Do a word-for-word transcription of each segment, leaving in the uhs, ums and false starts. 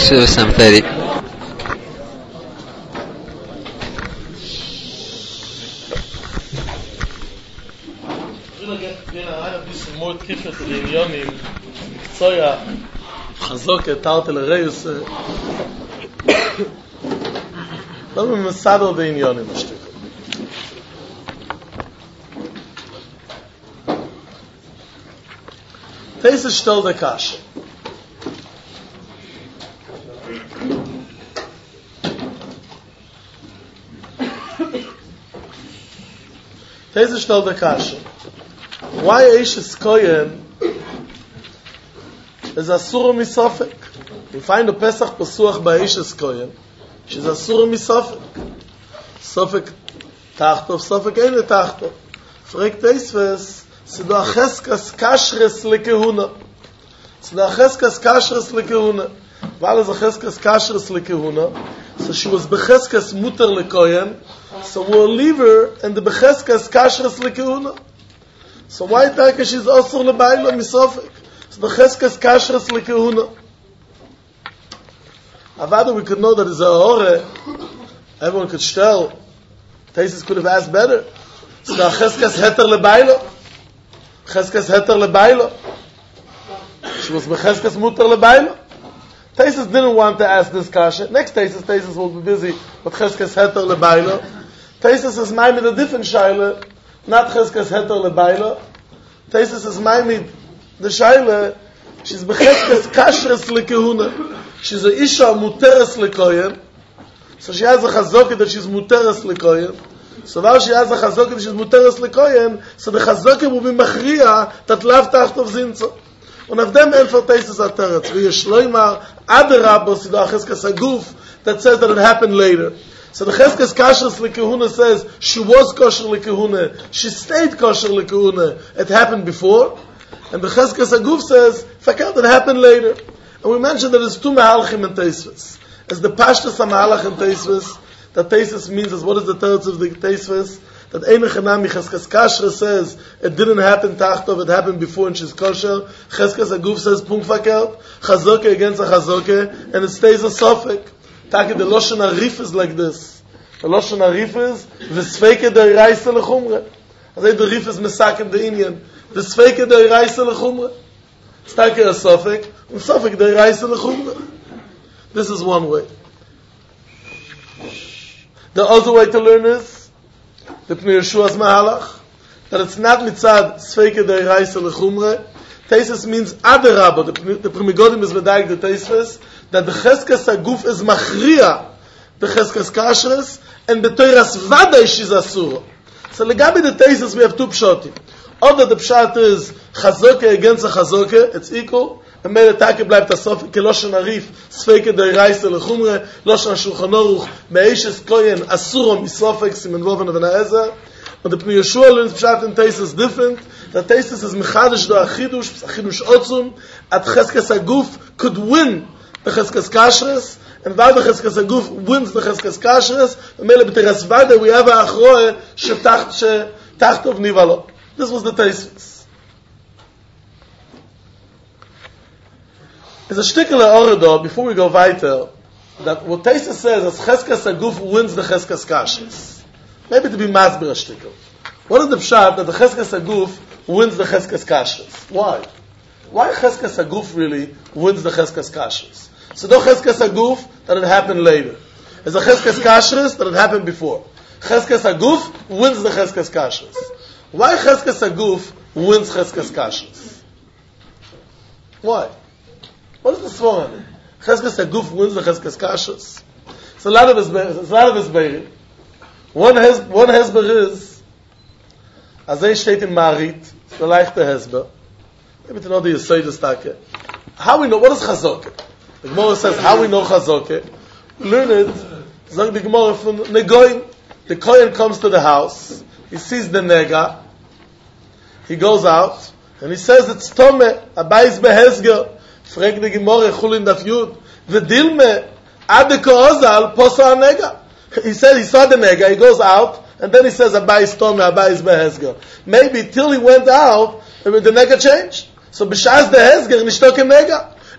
seven thirty. more kifet to the Yonim, Soya, Chazoke, Tartel Reus. Let me Masado the Yonim a stück. Teise stellt der Kasche. Teise stellt der Kasche. Why Eishes Koyen is Asur Misofek? We find the Pesach Pasuach by Eishes Koyen. She's Asur Misofek. Sofek Tachtov, Sofek Eine Tachtov. Fragt Eisves, Sie do Acheskas Kashres Lekehuna. Sie do Acheskas Kashres Lekehuna. Weil es Acheskas Kashres Lekehuna. So she was Becheskas Mutter Lekoyen. So we'll leave her in the Becheskas Kashres Lekehuna. So why take she's also lebaylo misofek? So the cheskes kashrus lekehuna. Avada, we could know that is a hore. Everyone could tell. Taisis could have asked better. So the cheskes heter lebaylo. Cheskes heter lebaylo. She was becheskes mutter lebaylo. Taisis didn't want to ask this kasha. Next Taisis, Taisis will be busy with cheskes heter lebaylo. Taisis is mine with a different shaila. Not cheskes heter lebaylo. Taisis is maimid the shaila. She's becheskes kashrus lekehuna. She's a isha muteres lekoyen. So she has a chazoket that she's muteres lekoyen. So while she has a chazoket that she's muteres lekoyen, so the chazoket will be machriya that lav tachtov zinzo. Und auf dem Elfer Taisis ateretz. Wie Shloimar aderabo sido cheskes aguf that says that it happened later. So the Cheskes Kashrus Lekehuna says she was kosher lekehuna, she stayed kosher lekehuna. It happened before, and the Cheskes Aguf says fakert it happened later. And we mentioned that there's two mahalchim in Teisves. As the Pashtus Mahalach in Teisves, that Teisves means as what is the thirds of the Teisves? That Eine Chanami Cheskes Kashrus says it didn't happen tachtov, it happened before and she's kosher. Cheskes Aguf says punkt fakert, Chazoke against a Chazoke, and it stays a Sofek. Take the Lashon Arif is like this. The Lashon Arif is V'sfeike der Reise lechumre. As the Arif is Mesakim the Indian. V'sfeike der Reise lechumre. It's take a Sofek, and Sofek der Reise lechumre. This is one way. The other way to learn is the Pnei Yeshua's Mahalach, that it's not mitzad Sfeike der Reise lechumre. Teises means Aderabba. The Primigodim is Medaik the Teises, that the Cheskes Aguf is Machriya, the Cheskes Kashrus, and the Teiras Vadai she's Asura. So legabi the Teises we have two pshatim. Other the pshat is Chazoke against a Chazoke, it's equal. And Mele Take bleibt a Sof, ke Loshan Arif, Sfeike der Reise lechumre, Loshan Shulchan Aruch, Me'eshes Koyen, Asura misofek, Simen Woven of an Ezer. But the Pnei Yeshua learns pshat and Teises is different. The Teises is Mechadish do Achidush, Achidush Otzum, at Cheskes Aguf could win the Cheskes Kashrus, and while the Cheskes Aguf wins the Cheskes Kashrus, Mele B'teres Vada we have a Achroe Shetachtov Nivalo. This was the Teises. There's a shtickle Oredo, before we go weiter, that what Teises says is Cheskes Aguf wins the Cheskes Kashrus. Maybe to be masber a shtickle. What is the pshat that the Cheskes Aguf wins the Cheskes Kashrus? Why? Why Cheskes Aguf really wins the Cheskes Kashrus? So no Cheskes Aguf that it happened later. It's a Cheskes Kashrus that it happened before. Cheskes Aguf wins the Cheskes Kashrus. Why Cheskes Aguf wins Cheskes Kashrus? Why? What is the swan? Cheskes Aguf wins the Cheskes Kashrus. It's a lot of his it's a lot of his beirim. One has one hesber is Azay steht in Marit, the leichte hesber. Maybe to know the Yesod Stake. How we know what is Chazoke? The Gemara says how we know Chazoke. Learn it. Zog the Gemara from Negoim. The Kohen comes to the house. He sees the nega. He goes out and he says it's Tome. Abayis behesger. Frag the Gemara Chulin Daf Yud. V'dilme adeko ozal posa nega. He said he saw the nega. He goes out and then he says Abayis Tome. Abayis behesger. Maybe till he went out, the nega changed. So b'shas the hesger nishtok nega.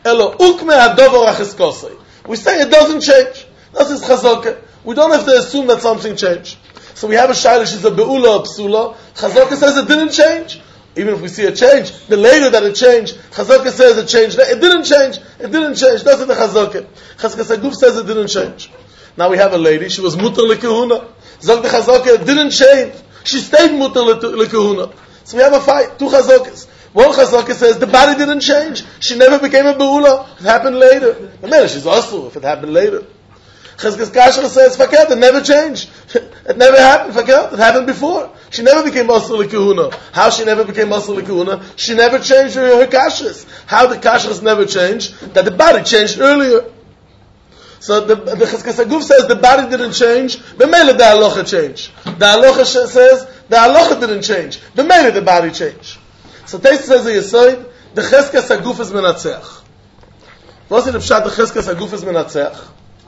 Elo ukme hadover achiskosei. We say it doesn't change. This is chazaka. We don't have to assume that something changed. So we have a shayla, she's a be'ula or psula. Chazaka says it didn't change. Even if we see a change, the later that it changed, Chazaka says it changed. It didn't change. It didn't change. That's what the Chazaka. Chazaka Saguf says it didn't change. Now we have a lady, she was mutar lekehuna. Zog the Chazaka, it didn't change. She stayed mutar lekehuna. So we have a fight, two Chazakas. One Chazaka says the body didn't change. She never became a be'ula. It happened later. The matter, she's also if it happened later. Chazkas Kasher says, Fakat, it never changed. It never happened, Fakat. It happened before. She never became Asur L'Kehuna. How she never became Asur L'Kehuna? She never changed her, her Kashrus. How the Kashrus never changed? That the body changed earlier. So the, the Chazkas Aguf says the body didn't change, but Mele the Halacha changed. The Halacha says the Halacha didn't change, but Mele the body changed. So Teis says the Yisoid, the Chazkas Aguf is Menatzeach. What's the Pshat the Chazkas Aguf is Menatzeach?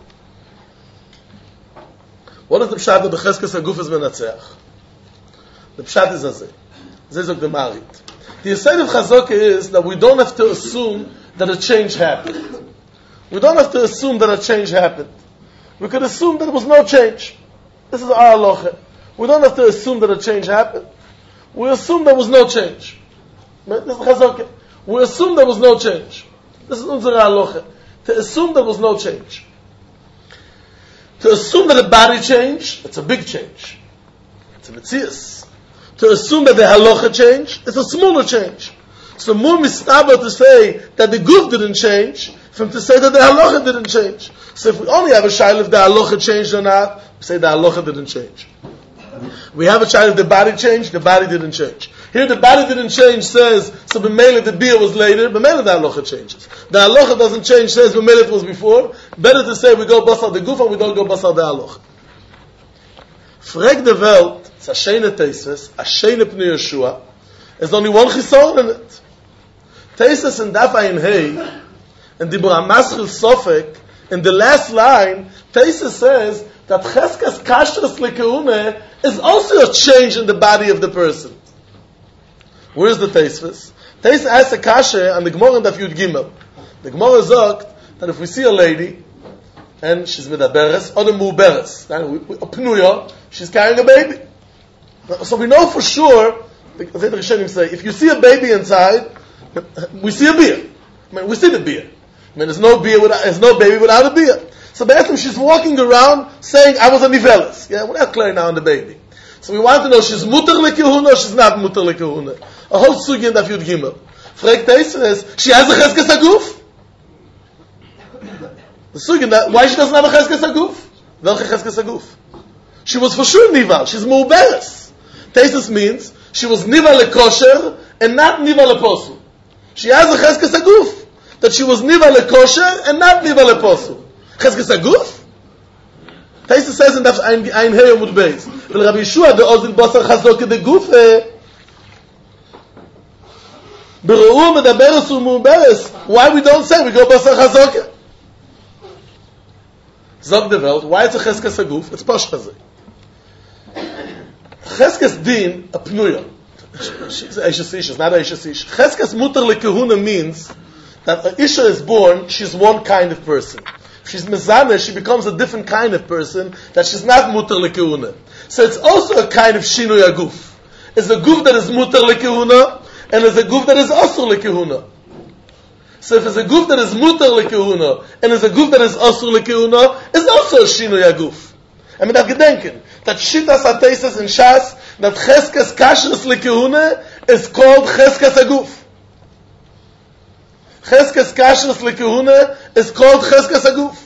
What is the pshat that the Chazkas Aguf is Menatzeach? The pshat is Azeh. Zezok the Marit. The aside of Chazaka is that we don't have to assume that a change happened. We don't have to assume that a change happened. We could assume that there was no change. This is our halacha. We don't have to assume that a change happened. We assume there was no change. This is Chazaka. We assume there was no change. This is unsere halacha. To assume there was no change. To assume that the body changed, it's a big change. It's a metzias. To assume that the halacha changed, it's a smaller change. So more mistaba to say that the guf didn't change, from to say that the halacha didn't change. So if we only have a shayla if the halacha changed or not, we say the halacha didn't change. We have a shayla if the body changed, the body didn't change. Here the body didn't change says, so b'meila the beer was later, b'meila the halacha changes. The halacha doesn't change, says b'meila it was before. Better to say we go basar the guf and we don't go basar the halacha. Frag the Welt, it's a sheine Teises, a sheine Pnei Yeshua, there's only one chisaron in it. Teises in Daf Ayin Hey, and Dibur HaMaschil Sofek, in the last line, Teises says that Cheskas Kashrus Lekehune is also a change in the body of the person. Where's the Teisves? Teisves asks a kasha and the Gemara in Daf Yud Gimel. The Gemara sagt that if we see a lady and she's medaberes or the muberes, a pnuya, she's carrying a baby. So we know for sure. The Rishonim say if you see a baby inside, we see a beer. I mean, we see the beer. I mean, there's no beer without, there's no baby without a beer. So basically, she's walking around saying, "I was a nivelis." Yeah, we're not clear now on the baby. So we want to know she's mutar lekehuna or she's not mutar lekehuna. A whole sugi in Daf Yud Gimel. Fragt Teisves, she has a cheskas aguf. The sugi that why she doesn't have a cheskas aguf? Welche cheskas aguf? She was for sure nival. She's muberes. Teisves means she was nival lekosher and not nival leposu. She has a cheskas aguf that she was nival lekosher and not nival leposu. Cheskas aguf? Teisves says in Daf Ein Hey Amud Beis. Well, Rabbi Yeshua the ozil basar chazok de gufe. Beru'u medaberes u'muberes. Why we don't say we go basar chazok? Zog the Welt. Why it's a cheskas aguf? It's posh chazay. Cheskas din a pnuya. She's a isha isha, not a isha isha. Cheskas mutar lekehuna means that an isha is born. She's one kind of person. She's mezaneh, she becomes a different kind of person, that she's not mutar lekehuna. So it's also a kind of shinui aguf. It's a guf that is mutar lekehuna, and it's a guf that is asur lekehuna. So if it's a guf that is mutar lekehuna, and it's a guf that is asur lekehuna, it's also a shinui aguf. I mean, that gedenken, that shitas ateises in Shas, that cheskas kashrus lekehuna is called cheskas aguf. Cheskas kashrus lekehuna is called cheskas aguf.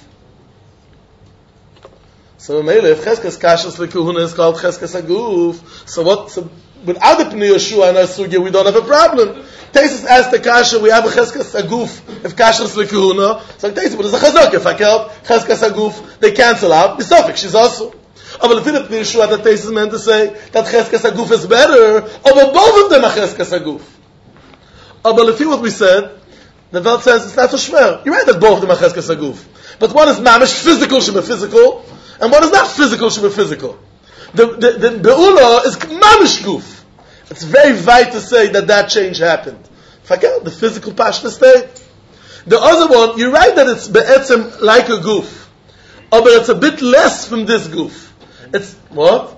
So if cheskas kashrus lekehuna is called cheskas aguf, so what? So without the Pnei Yeshua and our sugya, we don't have a problem. Teisus asked the kasha, we have a cheskas aguf if kashrus lekehuna. So Teisus, but there's a chazak. If I count cheskas aguf, they cancel out. The suffix, she's also. But if the Pnei Yeshua, that Teisus meant to say that cheskas aguf is better, or both of them are cheskas aguf. But if you what we said. The Welt says it's not so shmer. You're right that both of them are cheskas aguf. But one is mamish physical, sheba physical, and one is not physical, sheba physical. The, the, the be'ula is mamish guf. It's very wide to say that that change happened. Forget the physical pashta state. The other one, you're right that it's be'etzem like a goof, but it's a bit less from this goof. It's what?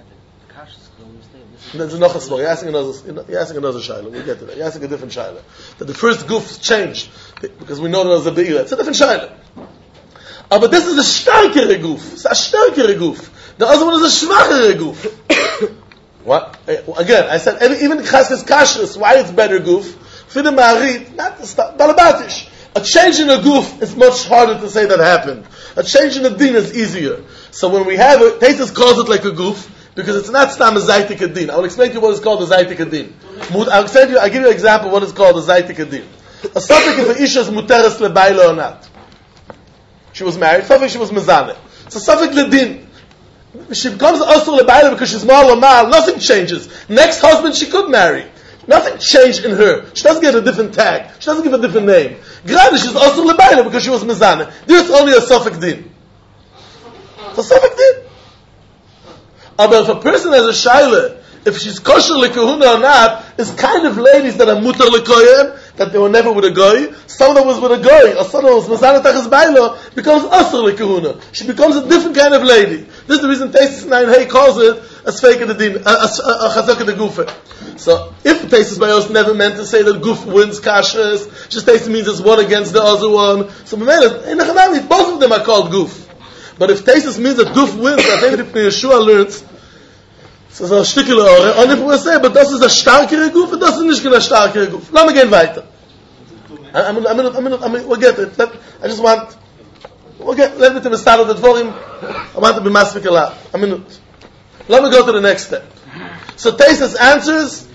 There's noch a small. You're asking another. You're asking another shaila. We'll get to that. You're asking a different shaila. That the first goof changed because we know there was a be'ira. It's a different shaila. Uh, but this is a starkere goof. It's a starkere goof. The other one is a schwachere goof. What? Again, I said even chaskas kashrus. Why it's better goof? For the marit, not the balabatish. A change in a goof is much harder to say that happened. A change in a din is easier. So when we have it, Taisus calls it like a goof. Because it's not stam a zaytik adin. I will explain to you what is called a zaytik adin. I'll explain to you, I'll give you an example of what is called a zaytik adin. A suffix if an isha is muteres lebayla or not. She was married, suffix she was mezaneh. It's a suffix ledin. She becomes also lebayla because she's mal or mal, nothing changes. Next husband she could marry. Nothing changed in her. She doesn't get a different tag. She doesn't give a different name. Granted, she's also lebayla because she was mezaneh. This is only a suffix din. It's a suffix din. But if a person has a shaila, if she's kosher lekahuna or not, is kind of ladies that are mutar lekoyim, that they were never with a goy. Some that was with a goy, or some that was mazana tachas bailo, becomes asr lekahuna. She becomes a different kind of lady. This is the reason Taisus nine Hey calls it a sfeik of the din, a chazak of the gufa. So if Taisus Bayos never meant to say that guf wins kashrus, just Taisus means it's one against the other one. So in both of them are called guf. But if Taisus means that Guf wins, I think if Yeshua learns, so so a Stückele Ore, und if we say, but das ist a starkere Guf, und das ist nicht a starkere Guf. Lass me gehen weiter. I mean, I mean, I mean, I mean, we'll get it. Let, I just want, we'll get, let me to the start of the Dvorim, I want to be masvik a lot. A minute. Let me go to the next step. So Taisus answers,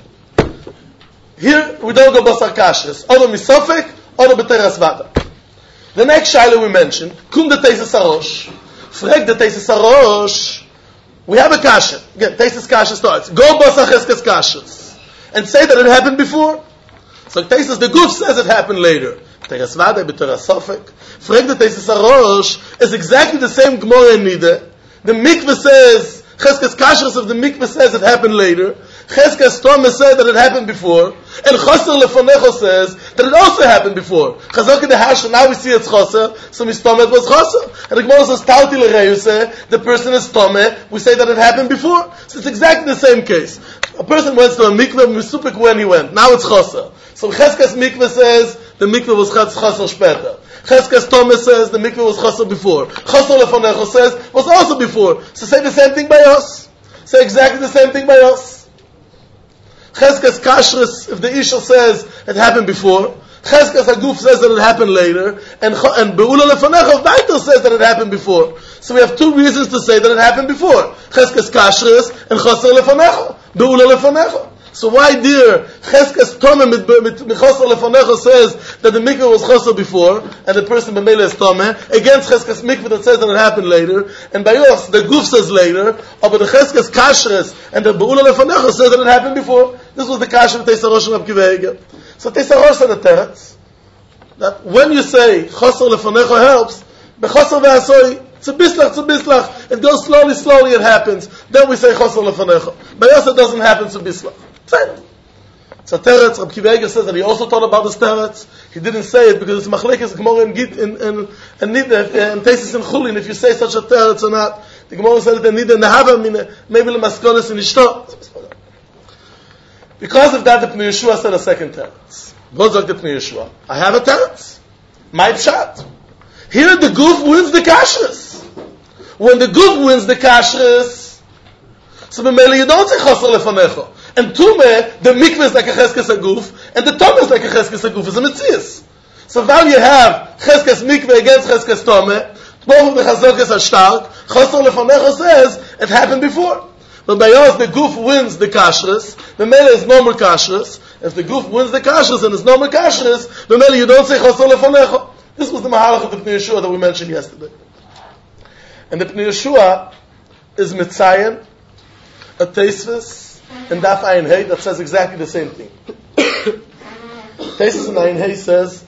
here we don't go basar kashrus, or misofek, or b'teras vada. The next shaila we mentioned, kum de Taisus Arosh, frag de Taisus Arosh, we have a kasha. Again, Taisus kasha starts, go basar cheskes kashrus, and say that it happened before. So Taisus, the Guf says it happened later. Teras vada b'teras sofek. Frag de Taisus Arosh is exactly the same Gemara in Nida. The mikveh says, cheskes kashrus of the mikveh says it happened later. Cheskes Thomas said that it happened before, and Chaser Lefonecho says that it also happened before. Chazak in the Hash, now we see it's Chaser, so Mistomet was Chaser. And the Gemara says, Tauti L'Reyuse, the person is Tome, we say that it happened before. So it's exactly the same case. A person went to a mikveh, Misupik when he went, now it's Chaser. So Cheskes mikveh says, the mikveh was Chaser später. Cheskes Thomas says, the mikveh was Chaser before. Chaser Lefonecho says, was also before. So say the same thing by us. Say exactly the same thing by us. Cheskes kashrus, if the Isha says it happened before, Cheskes Aguf says that it happened later, and and Be'ula Lefanecha Baiter says that it happened before. So we have two reasons to say that it happened before. Cheskes kashrus and Chaser Lefanecha, Be'ula Lefanecha. So why, dear, Cheskes Tome mit Chaser Lefanecha says that the mikveh was Chaser before, and the person b'meila is Tome, against Cheskes mikveh that says that it happened later, and by us, the Guf says later, but the Cheskes kashrus and the Be'ula Lefanecha says that it happened before. This was the kasha of Taisus Arosh and Rab Kiva Eiger. So Taisus Arosh said the teretz, that when you say Chaser Lefanecha helps, Bechaser ve'asoi, it's a bislach, it's a bislach, it goes slowly, slowly, it happens. Then we say Chaser Lefanecha. By us it doesn't happen, it's a bislach. Fine. So teretz, Rab Kiva Eiger says that he also thought about this teretz. He didn't say it because it's machlekes Gemara and Git and and and Nida and Taisus and Chulin. If you say such a teretz or not, the Gemara said that Nida and Nahava maybe lemaskonis and Ishto. Because of that, the Pnei Yeshua said a second teretz. What sagt the Pnei Yeshua? I have a teretz. My pshat. Here the Guf wins the kashrus. When the Guf wins the kashrus, so b'meili you don't say Chaser Lefanecha. And Tume, the mikveh is like a Cheskes Aguf, and the Tome is like a Cheskes Aguf. It's a Metzias. So while you have Cheskes mikveh against Cheskes Tome, both of the Chazokes are stark. Chaser Lefanecha says it happened before. But by us, the Guf wins the kashrus. The Mele is normal kashrus. If the Guf wins the kashrus and it's normal kashrus, the Mele you don't say Chaser Lefanecha. This was the Mahalach of the Pnei Yeshua that we mentioned yesterday. And the Pnei Yeshua is Mitzayin, a Teisvis, and Daf Ayin Hey that says exactly the same thing. Teisvis in Ayin Hey says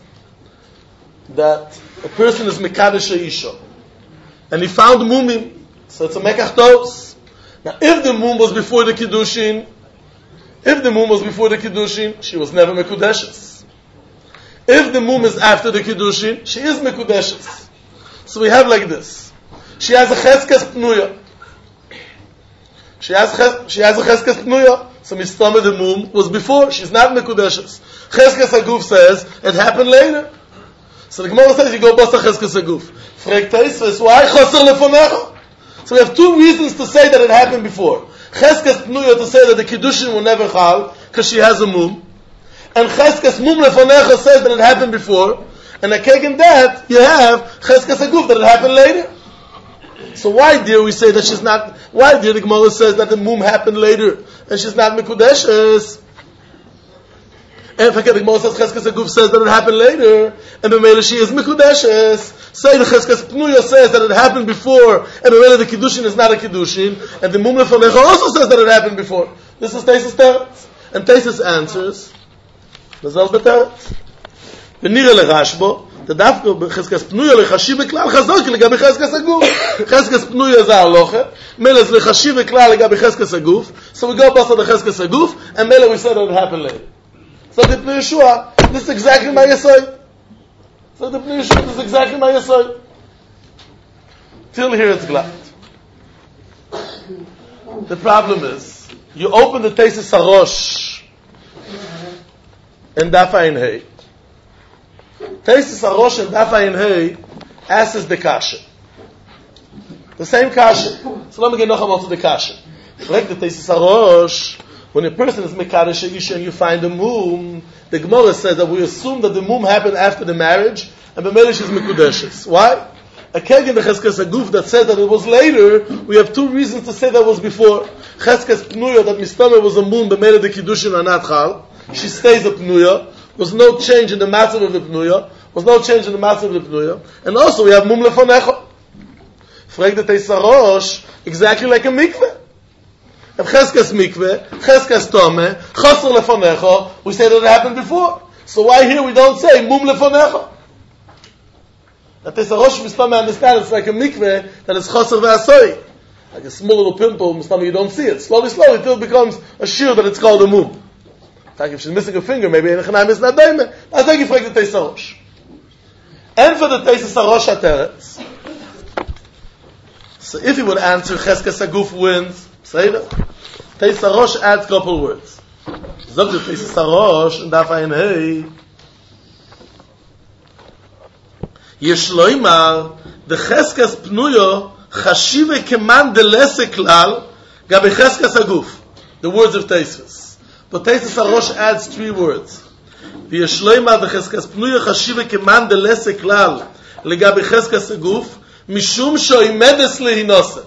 that a person is Mekadesh Isha, and he found Mumim, so it's a Mekach Tos. Now, if the Mum was before the Kiddushin, if the Mum was before the Kiddushin, she was never Mekudeshes. If If the mum is after the Kiddushin, she is Mekudeshes. So we have like this. She has a Cheskes Pnuya. She has, she has a Cheskes Pnuya. So Mistama the mum was before. She's not Mekudeshes. Cheskes Aguf says it happened later. So the Gemara says you go bust a Cheskes Aguf. Fregt Tosfos, why Chaser Lefonecha? So we have two reasons to say that it happened before. Cheskes Pnuya to say that the Kiddushin will never chal, because she has a mum. And Cheskes Mum Lefonecha says that it happened before. And again that, you have Cheskes Aguf that it happened later. So why, dear, we say that she's not, why, dear, the Gemara says that the mum happened later, and she's not Mekudeshes? And if I get the Gemara says Cheskes Aguf says that it happened later, and B'meila she is Mekudeshes. Say the Cheskes Pnuya says that it happened before, and B'meila the Kiddushin is not a Kiddushin, and the Mum Lefonecha also says that it happened before. This is Tosfos Teretz. And Tosfos answers, Mazal B'Teretz. V'nira leRashbo, the Dafka Cheskes Pnuya lechashi v'klal chazok legabi Cheskes Aguf. Cheskes Pnuya is a halacha, Mela is lechashi v'klal legabi Cheskes Aguf. So we go past the Cheskes Aguf, and Mela we said that it happened later. So the Pnei Yeshua, this is exactly my Yesod. So the Pnei Yeshua, this is exactly my Yesod. Till here it's glad. The problem is, you open the Tosfos Harosh in Daf Ayin Hey. Tosfos Harosh in Daf Ayin Hey asks the kasha. The same kasha. So let me get noch einmal to the kasha. Like the Tosfos Harosh, when a person is Mekadosh Isha and you find a mum, the Gemara says that we assume that the mum happened after the marriage, and B'meila she's Mekudeshes. Why? Again, the Cheskes Aguf that said that it was later, we have two reasons to say that was before. Cheskes Pnuya, that Mistama was a mum, B'meila the Kiddushin are not chal. She stays a Pnuya. Was no change in the matzah of the Pnuya. Was no change in the matzah of the Pnuya. And also we have mum lefonecha. Frag the Tosfos Harosh, exactly like a mikveh. If Cheskes mikveh, Cheskes tome, chaser lefonecha, we say that it happened before. So why here we don't say mum lefonecha? That Tosfos Harosh Mistama understand it's like a mikveh that is chaser ve'asoi. Like a small little pimple, Mistama you don't see it. Slowly, slowly, until it becomes a shir that it's called a mum. Like if she's missing a finger, maybe in Chanayim is not daimeh. I think you frag the Tosfos Harosh. And for the Tosfos Harosh Teretz. So if he would answer Cheskes Aguf wins, say that. Tosfos Harosh adds a couple words. Zog the Tosfos Harosh and Daf Ayin Hey. Yeshloimar the Cheskes Pnuya chashive keman delese klal gabe Cheskes Aguf. The words of Tosfos. But Tosfos Harosh adds three words. V'yeshloimar the Cheskes Pnuya chashive keman delese klal legabe Cheskes Aguf mishum shoimedes lehinose.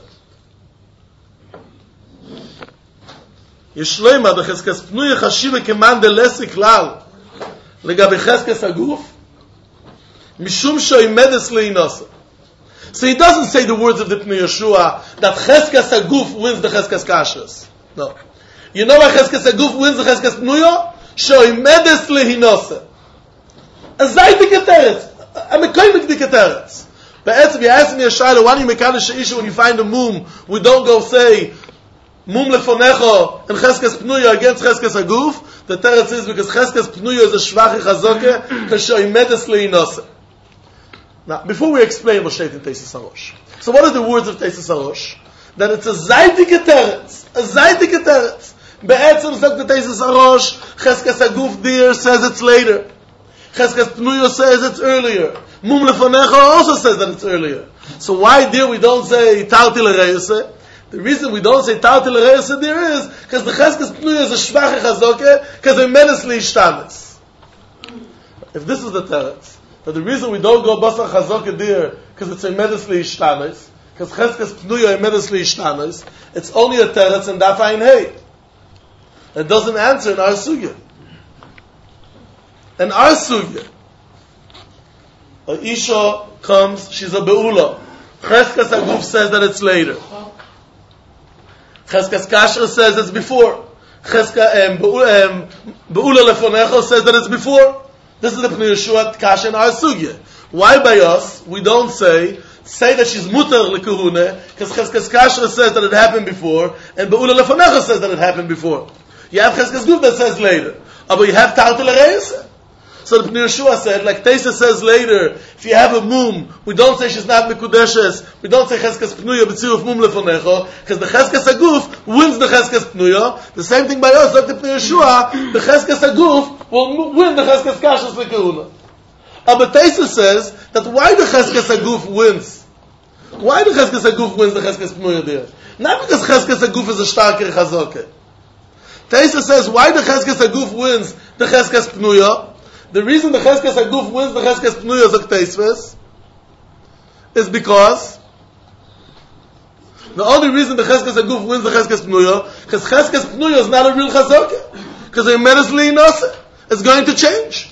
Yeshloimar the Cheskes Pnuya chashive keman delese klal legabe Cheskes Aguf mishum shoimedes lehinose. So he doesn't say the words of the Pnei Yeshua that Cheskes Aguf wins the Cheskes Kashrus. No. You know why Cheskes Aguf wins the Cheskes Pnuya? Shoimedes lehinose. A zaydik teretz. A mekoynik dik teretz. Be'etzim, you ask me a shayla, why do you Mekadosh Isha when you find a mum, we don't go say, mum lefonecha and Cheskes Pnuya against Cheskes Aguf? The teretz is because Cheskes Pnuya is a shvachi chazoke, because shoimedes lehinose. Now, before we explain what steht in Tosfos Harosh. So what are the words of Tosfos Harosh? That it's a zaydik teretz. A zaydik teretz. Be'etzim sagt the Tosfos Harosh, Cheskes Aguf dear says it's later. Cheskes Pnuya says it's earlier. Mum lefonecha also says that it's earlier. So why dear we don't say Tarti l'Reise? The reason we don't say Tarti l'Reise there is because the Cheskes Pnuya is a shvachi chazoke because they menacely ishtanes. If this is the teretz, that the reason we don't go basar chazoke there because it's a menacely ishtanes, because Cheskes Pnuya is menacely ishtanes, it's only a teretz and Daf Ayin Hey. It doesn't answer in our sugya. In our sugya, a Isha comes, she's a Be'ula. Cheskes Aguf says that it's later. Cheskes Kashrus says it's before. Cheskes um, Be'ula Lefonecha says that it's before. This is the Pnei Yeshua Kasha in our sugya. Why by us, we don't say, say that she's mutar lekehune, because Cheskes Kashrus says that it happened before, and Be'ula Lefonecha says that it happened before. You have Cheskes Aguf that says later. But you have Tarti l'Reise. So the Pnei Yeshua said, like Teisa says later, if you have a mum, we don't say she's not Mekudeshes, we don't say Cheskas Pnuya b'tziruf mum lefonecho, because the Cheskas Aguf wins the Cheskas Pnuya. The same thing by us, like the Pnei Yeshua, the Cheskas Aguf will win the Cheskas Kashas lekehuna. But Teisa says that why the Cheskas Aguf wins? Why the Cheskas Aguf wins the Cheskas Pnuya there? Not because Cheskas Aguf is a starker Chazoke. Teisa says why the Cheskas Aguf wins the Cheskas Pnuya. The reason the Cheskas Aguf wins the Cheskas Pnuya Zok Teisves is because the only reason the Cheskas Aguf wins the Cheskas Pnuya because Cheskas Pnuya is not a real Chazoke. Because the immediately Nose it's going to change.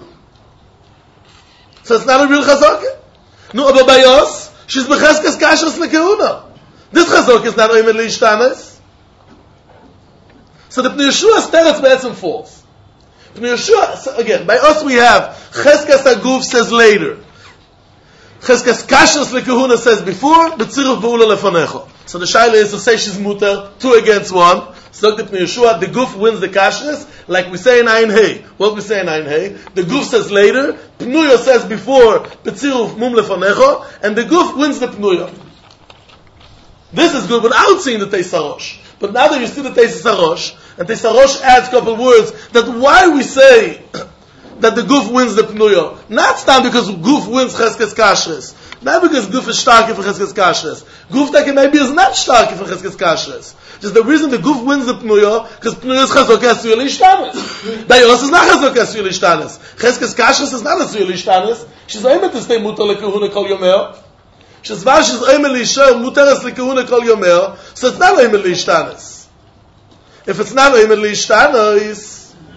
So it's not a real Chazoke. No, but by us, she's Becheskas Kashas Lekehuna. This Chazoke is not immediately Ishtanes. So the Pnei Yeshua's teretz be'etzem false. Pnei Yeshua, so again, by us we have Cheskas Aguf says later. Cheskas Kashas lekehuna says before, B'tziruf b'ula lefanecho. So the shaila is to say she's muter, two against one. So the Pnei Yeshua, the Guf wins the Kashas, like we say in Ayin Hey. What we say in Ayin Hey? The Guf says later, Pnuya says before, B'tziruf mum lefanecho, and the Guf wins the Pnuya. This is good without seeing the Teisarosh. But now that you see the Teisarosh, and Teisarosh adds a couple words, that why we say that the Guf wins the Pnuya. Not stand because Guf wins Cheskas Kashrus. Not because Guf is stark for Cheskas Kashrus. Guf that maybe is not stark for Cheskas Kashrus. Just the reason the Guf wins the Pnuya, because Pnuya is Chesok Esuyel Ishtanes. Dayos is not Chesok Esuyel Ishtanes. Cheskas Kashrus is not Esuyel Ishtanes. She's aimed to stay mutar lekehuna kol yomer. She's var she's aimed to show mutaras lekehuna kol yomer. So it's not aimed to Ishtanes. If it's not aimed to Ishtanes,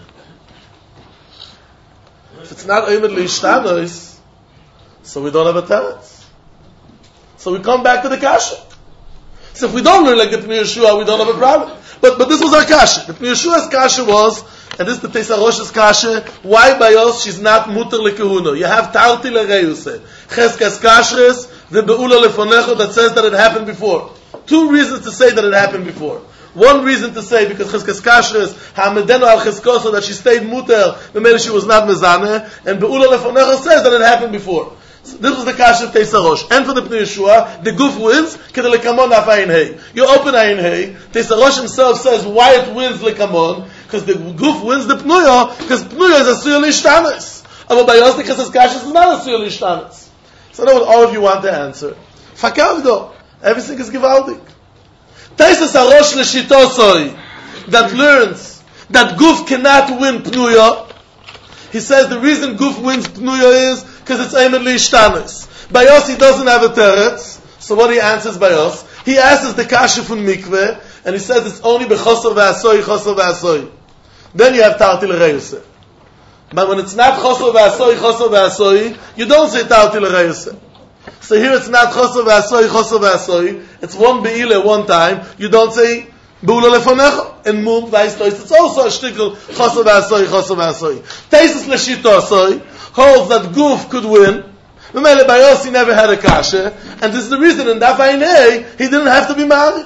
if it's not aimed to Ishtanes, so we don't have a teretz. So we come back to the kasha. So if we don't learn like the Pnei Yeshua, we don't have a problem. But but this was our kasha. The Pnei Yeshua's kasha was, and this is the Teisarosh's kasha, why by us she's not muter lekehuna? You have tarti lereuse. Cheskas kashrus, the be'ula lefonecho that says that it happened before. Two reasons to say that it happened before. One reason to say, because Cheskas kashrus, ha'amedenu al cheskoso, that she stayed muter, maybe she was not mezaneh, and be'ula lefonecho says that it happened before. So this was the kasha of Teisarosh. And for the Pnei Yeshua, the Guf wins, kedei lekamon af ayin hey. You open ayin hey, Teisarosh himself says why it wins lekamon, because the Guf wins the Pnuya, because Pnuya is a suyel ishtanes. But by us, the Cheskas kashrus is not a suyel ishtanes. So I know what all of you want to answer. Fakavdo. Everything is givaldik. Teisarosh l'shitosoi, that learns that Guf cannot win Pnuya, he says the reason Guf wins Pnuya is because it's aimed l'ishtanes. By us he doesn't have a teretz. So what he answers by us? He answers the kasha from mikveh, and he says it's only b'chosor v'asoi, chosor v'asoi. Then you have tarti l'reyuseh. But when it's not chosor v'asoi, chosor v'asoi, you don't say tarti l'reyuseh. So here it's not chosor v'asoi, chosor v'asoi. It's one be'ile one time. You don't say be'ula lefonecho. And mum v'aistois, it's also a shtickle chosor v'asoi, chosor v'asoi. Teisus l'shitosoi holds that Guf could win. Memele by us he never had a kasha, and this is the reason in Daf Ayin Hey he didn't have to be marich.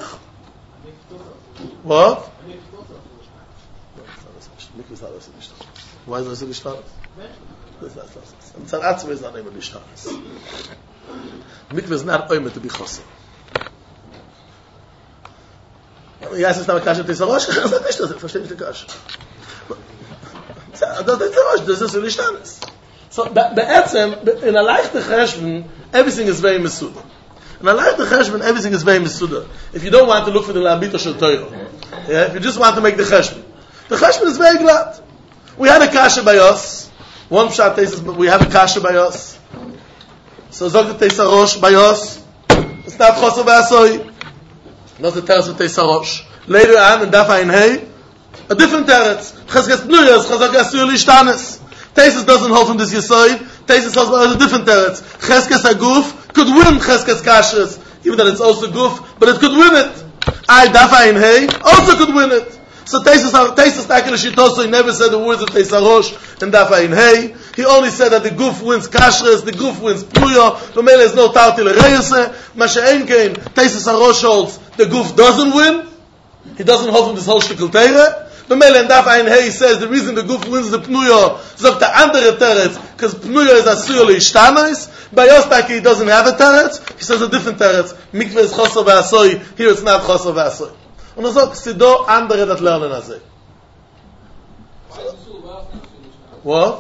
What? Why is it Ishtanes? Tzaratzim is not named Ishtanes. Mikveh is not oimed to be chosser. Yes, it's not a kasha Teisarosh. Das ist nicht das. Verstehe nicht die kasha. Das Teisarosh, das ist Ishtanes. So, be'etzem, in a leichte cheshbon, everything is very mesuda. In a leichte cheshbon, everything is very mesuda. If you don't want to look for the lambito shel Torah, yeah, if you just want to make the cheshbon, the cheshbon is very glad. We had a kasha by us. One pshat says, we have a kasha by us. So, zog the Teisarosh by us. It's not chosor v'asoi. Not the teretz of Teisarosh. Later on, in Daf Ayin Hey, a different teretz. Cheskas Pnuya is chazak asur l'ishtanes. Teisus doesn't hold from this Yesoid. Teisus holds from a different teretz. Cheskas Aguf could win Cheskas Kashrus, even though it's also Guf, but it could win it. I Daf Ayin Hey also could win it. So Teisus Teisus Takel Shitoso, he never said the words of Teisarosh and Daf Ayin Hey. He only said that the Guf wins Kashrus, the Guf wins Pnuya. The mele is no Tarti l'Reyuseh. Masha'en Kein, Teisus Arosh holds the Guf doesn't win. He doesn't hold from this whole shtickle Teire. B'mele and Daf Ein Hey says the reason the Guf wins the Pnuyo zog the andere teretz because Pnuyo is asur leishtanos. By Yostaki he doesn't have a teretz. He says a different teretz. Mikveh is chosor v'asoi. Here it's not chosor v'asoi. Und er sagt, sido andere dat lernen azay. What?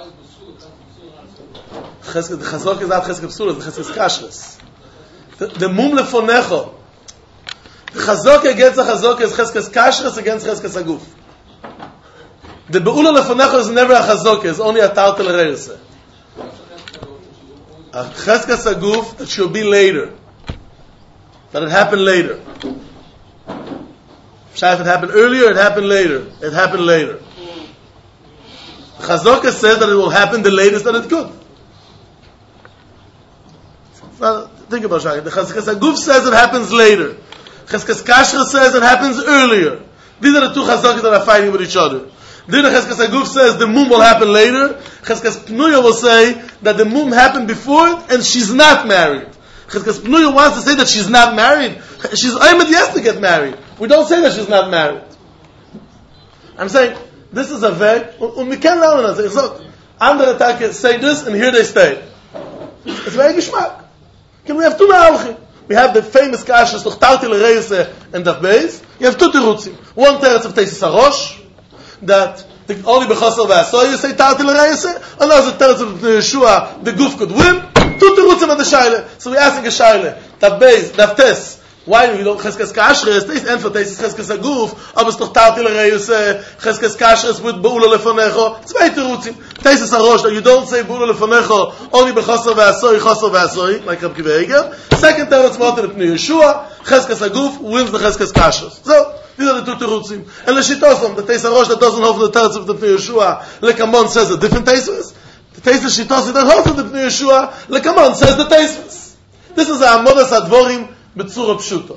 The chazok is not chesed psulas, the chesed kashrus. The mum lefonecho. The chazok against the chazok is chesed kashrus against chesed aguf. The beula lefonecho is never a chazok, it's only a tartel reise. A chesed aguf that should be later. That it happened later. If it happened earlier, it happened later. It happened later. Chazok says that it will happen the latest that it could. Now, think about it. The Cheskas Aguf says it happens later. Cheskas Kasher says it happens earlier. These are the two Chazakas that are fighting with each other. Then the Cheskas Aguf says the mum will happen later. Cheskas Pnuya will say that the mum happened before and she's not married. Cheskas Pnuya wants to say that she's not married. She's aimed yes to get married. We don't say that she's not married. I'm saying this is a weg. And we can't learn it. So, andere Tage say this and here they stay. It's very geschmack. Can we have two ma'alchim? We have the famous kashas toch Tartil Reise and Daf Beis. You have two terutzim. One teretz of Teisus Arosh that the, only bechosar v'asoy you say Tartil Reise. Another teretz of Yeshua the Guf could win. Two terutzim of the shaila. So we asking a shaila. Daf Beis, Daf Tes. Why do we don't cheskes kashrus? This end for Teisus cheskes aguf. Aber es toch Tartil Reise. Cheskes kashrus with beula lefonecho. Zwei terutzim. Teisus Arosh that you don't say beula lefonecho only bechosar v'asoy, chosar v'asoy like Reb Kiva Eger. Second teretz moter Pnei Yeshua. Cheskes aguf wins the cheskes kashrus. So these are the two terutzim. And l'shitosom the Teisus Arosh that doesn't hold the teretz of the Pnei Yeshua. Lekamon says a different Teisus. The Teisus Shitosim that holds the Pnei Yeshua. Lekamon says the Teisus. This is a Amodas Advorim b'tzura pshuto.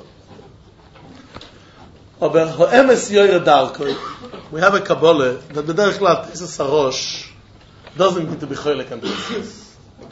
Aber ha'emes yoyre darkoi, we have a Kabbalah that the derech klat Teisus Arosh doesn't mean to be choylek and Teisus.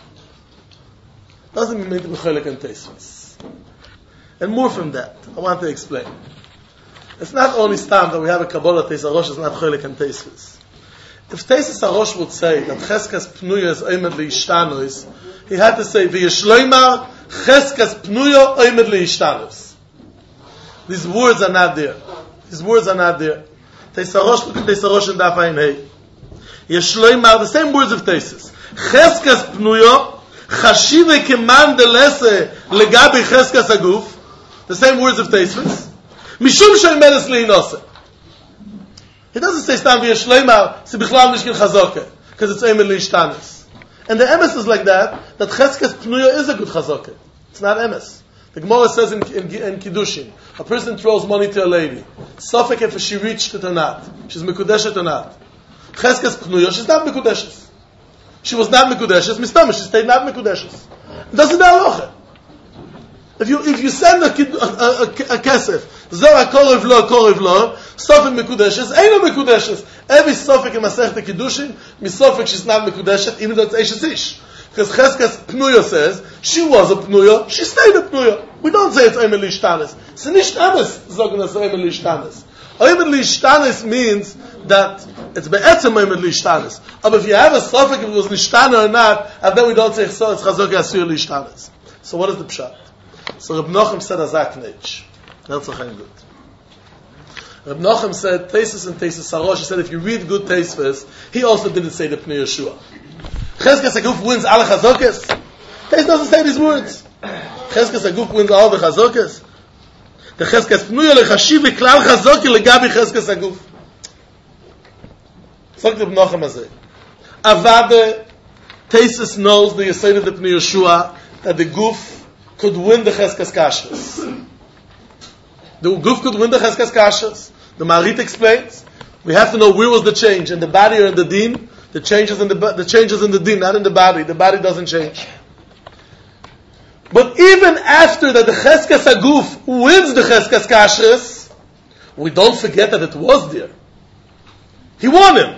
Doesn't mean to be choylek and Teisus. And more from that, I want to explain. It's not only stam that we have a Kabbalah Teisus Arosh is not choylek and Teisus. If Teisus Arosh would say that cheskas pnuya is oimed leishtanos, he had to say v'yeshloimar cheskas pnuya oimed leishtanos. These words are not there. These words are not there. Teisus Arosh, look at Teisus Arosh and Daf Ein Hey. Yeshloimar, the same words of Teisus. Cheskas pnuya chashive keman delese legabi cheskas aguf. The same words of Teisus. Mishum shemeres leinose. He doesn't say stam v'yeshleimar si bichlal mishkin chazoke because it's emes leishtanos. And the emes is like that that cheskes pnuya is a good chazoke. It's not emes. The Gemara says in, in, in Kiddushin, a person throws money to a lady. Safek if she reached it or not. She's mekudeshet or not. Cheskes pnuya, she's not mekudeshet. She was not mekudeshet. Mistama, she stayed not mekudeshet. It doesn't aloche. If you if you send a, a, a, a kesef, zoh korev lo korev lo, sofek mekudeshes, ain't no mekudeshes. Every sofek in Masechet Kiddushin, misofek she's not mekudeshet, even though it's Eishes Ish. Because Cheskas Pnuya says she was a Pnuya, she stayed a Pnuya. We don't say it's Oimed Leishtanos. It's nicht Emes, zogen us Oimed Leishtanos. Oimed Leishtanos means that it's be'etzem Oimed Leishtanos. But if you have a sofek if it was Nishtana or not, and then we don't say so it's Chazok Asur Leishtanos. So what is the pshat? So Reb Nochem said a zaknech. That's a good. Reb Nochem said Teisus and Teisus Arosh. He said if you read good Teisus, he also didn't say the Pnei Yeshua. Cheskas Aguf wins all the Chazokes. Teisus doesn't say these words. Cheskas Aguf wins all the Chazokes. The Cheskas Pnuya lechashiv klal Chazoki legabi Cheskas Aguf. Sagt Reb Nochem azay. Avade Teisus knows the Yesod of the Pnei Yeshua that the Guf could win the Cheskas Kashrus. The Guf could win the Cheskas Kashrus. The Marit explains, we have to know where was the change, in the body or in the din. The changes in the the changes in the din, not in the body. The body doesn't change. But even after that the Cheskas Aguf wins the Cheskas Kashrus, we don't forget that it was there. He won him.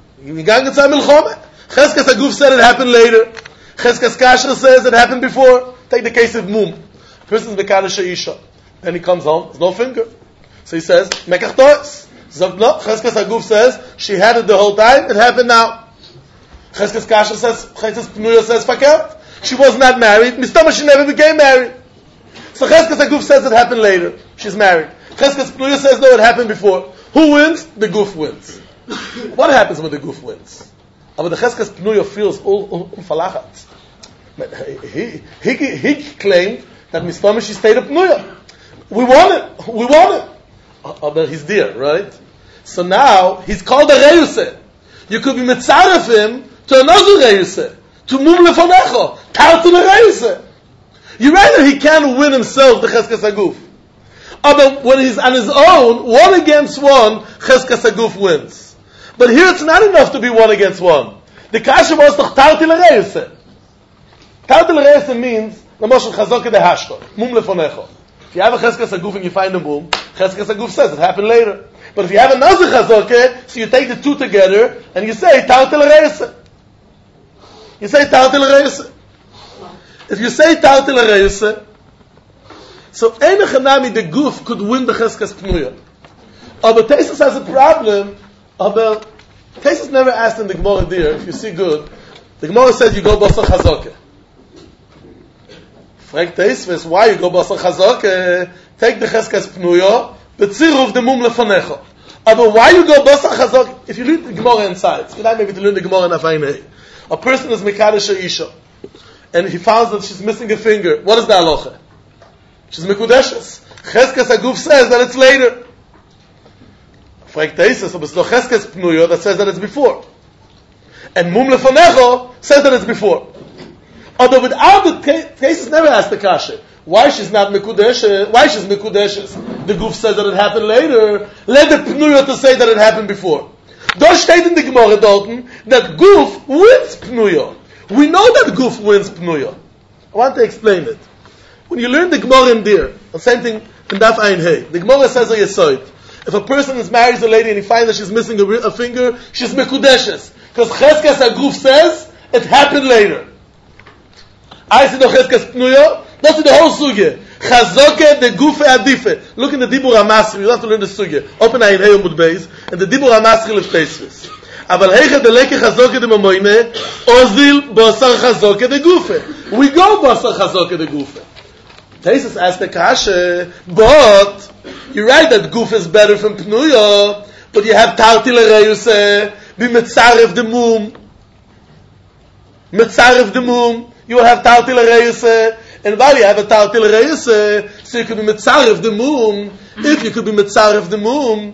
Cheskas Aguf said it happened later. Cheskas Kashrus says it happened before. Take the case of Mum. A person's Mekadosh Isha. Then he comes home, there's no finger. So he says, Mekach Toes. So, no, Cheskes Aguf says, she had it the whole time, it happened now. Cheskes Kasher says, Cheskes Pnuya says, fakert. She was not married, Mistama she never became married. So Cheskes Aguf says it happened later, she's married. Cheskes Pnuya says, no, it happened before. Who wins? The Guf wins. What happens when the Guf wins? But the Cheskes Pnuya feels all falachat. He, he, he claimed that Mistama she stayed up Pnuya. We want it. We want it. Oh, but he's there, right? So now, he's called a Reuseh. You could be mitzaref him to another Reuseh. To mum lefonecho. Tartu le Reuseh. You rather he can't win himself the Cheskes Aguf. But when he's on his own, one against one, Cheskes Aguf wins. But here it's not enough to be one against one. The kasha was toch Tartu le Reuseh. Tartu le Reuseh means, Namoshel Chazok de Hashko. Mum lefonecho. If you have a Cheskes Aguf and you find a mum, Cheskes Aguf says it happened later. But if you have another Chazokeh, so you take the two together and you say Tartel Reiseh. You say Tartel Reiseh. If you say Tartel Reiseh, so Ein Chanami the Guf could win the Cheskes Pnuya. But Tesis has a problem. But Tesis never asked in the Gemara there. If you see good, the Gemara says you go Basar Chazokeh. Frag Tesis, why you go Basar Chazokeh? Take the Cheskes Pnuya. Betziruf the mum lefonecho. But why you go basar chazok? If you read the Gemara inside, it's good maybe to learn the Gemara in Afainei. A person is mekadesh isha, and he finds that she's missing a finger. What is the halacha? She's mekudeshes. Cheskes Aguf says that it's later. Fragt Teisus, but it's no Cheskes Pnuya that says that it's before, and mum lefonecho says that it's before. Although without the Teisus never asked the kasha. Why she's not Mekudesh? Why she's Mekudeshes? The Guf says that it happened later. Let the Pnuya to say that it happened before. Dort steht in the Gemara Dalton that Guf wins Pnuya. We know that Guf wins Pnuya. I want to explain it. When you learn the Gemara in there, the same thing in Daf Ein Hey. The Gemara says a Yesoid. If a person is married to a lady and he finds that she's missing a, a finger, she's Mekudeshes. Because Cheskes Aguf says it happened later. I see the Cheskes Pnuya. That's the whole sugya. Chazokeh the gufe adife. Look in the Dibur HaMasri. You have to learn the sugya. Open Ayin Hey Amud Beis and the Dibur HaMasri of Teisvis. Aval heicha the leke chazokeh the mamoime ozil basar chazokeh the gufe. We go basar chazokeh the gufe. Teisvis asked the kasha, but you're right that guf is better from Pnuya, but you have tarti l'reyuseh b'metzarev the mum. Metzarev the mum. You will have tarti l'reyuseh. And while you have a Tartil Reiseh, so you could be Mitzaref the Mum. If you could be Mitzaref the Mum,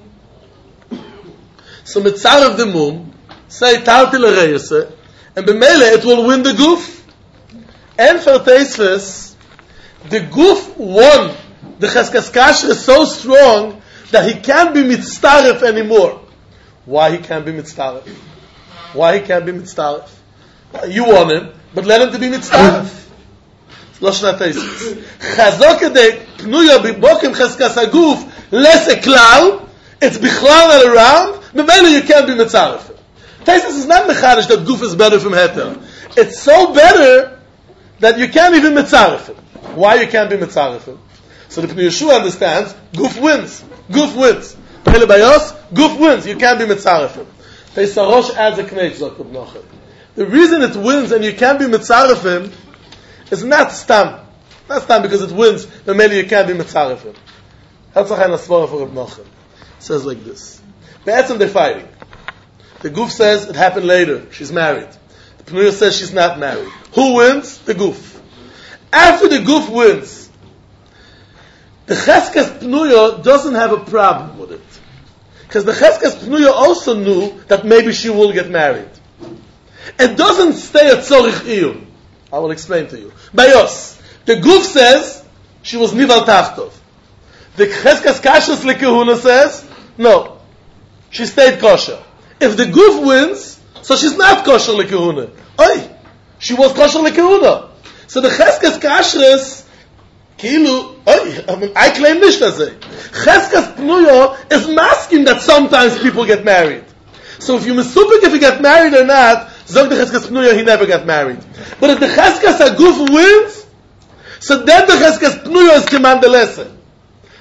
so Mitzaref the Mum, say Tartil Reiseh, and B'mele it will win the Guf. And for Teisves, the Guf won. The Cheskes Kasher is so strong that he can't be Mitzaref anymore. Why he can't be Mitzaref? Why he can't be Mitzaref? You want him, but let him to be Mitzaref. Loshna Teisus. Chazokeh de Pnuya bibokim Cheskes Aguf less a klal. It's bichlal all around. Maybe you can't be mitzaref. Teisus is not mechadish that Guf is better from Heter. It's so better that you can't even mitzaref him. Why you can't be mitzaref him? So the Pnei Yeshua understands Guf wins. Guf wins. Hele Bayos, Guf wins. You can't be mitzaref him. Teisarosh adds a knech Zok Noche. The reason it wins and you can't be mitzaref him is not stam. Not stam because it wins, but maybe you can't be mitzaref him. Hatzach ein asvara for Reb Nachum. Says like this. Be'etzem they're fighting. The Guf says it happened later. She's married. The Pnuya says she's not married. Who wins? The Guf. After the Guf wins, the Cheskes Pnuya doesn't have a problem with it. Because the Cheskes Pnuya also knew that maybe she will get married. It doesn't stay at Tzorich Iyun. I will explain to you. Bayos. The Guf says she was Nival Tachtov. The Cheskes Kashrus Lekehuna says, no. She stayed kosher. If the Guf wins, so she's not kosher Lekehuna. Oi! She was kosher Lekehuna. So the Cheskes Kashrus, Kilu, oi, I mean, I claim nicht as a. Cheskes Pnuya is masking that sometimes people get married. So if you misupik if you get married or not, Zog the Cheskes Pnuya, he never got married. But if the Cheskes Aguf wins, so then the Cheskes Pnuya is command the lesson.